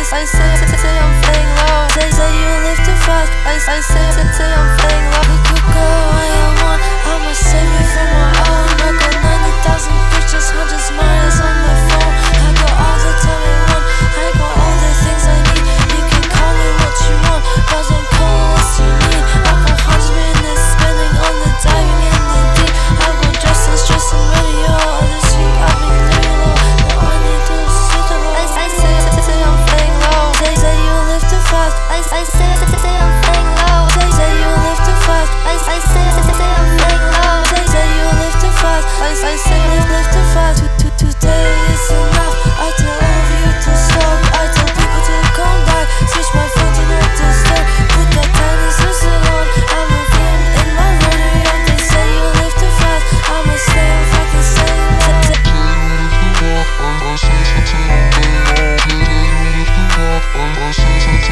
say I'm flying low. Say you live too fast. I say I'm flying low. You could go where you want. I'ma save you from my own. I got 90,000 pictures, hundreds miles on my phone. I got all the time I want. I got all the things I need. You can call me what you want, but don't call me what you need. I got 100 minutes spending on the diving in the deep. I got dressed and stressed and ready, yo. On the street, I've been laying low. Now I need to sit alone. I say I'm flying low. Say you live too fast. I say I'm flying low. Say you live too fast. I say I'm flying low. Say you live too fast. I say live too fast. Today is enough. I tell all of you to stop. I tell people to come back. Switch my phone to not disturb. Put that tiny sister on. I'm a film in my radio. They say you live too fast. I'ma stay on fucking same. I say